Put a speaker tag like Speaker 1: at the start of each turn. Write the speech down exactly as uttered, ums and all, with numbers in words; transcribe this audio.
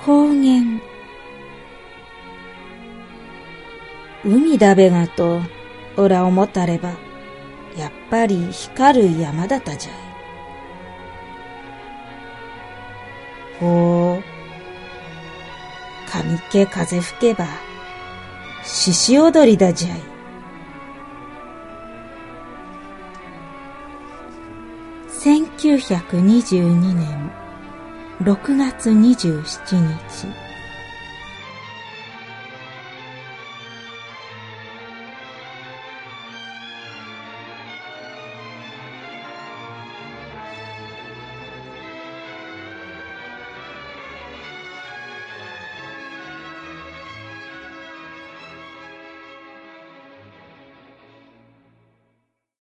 Speaker 1: 方言。海だべがとおら思ったれば、やっぱり光る山だったじゃい。ほう、上け風吹けば獅子踊りだじゃい。せんきゅうひゃくにじゅうにねんろくがつにじゅうしちにち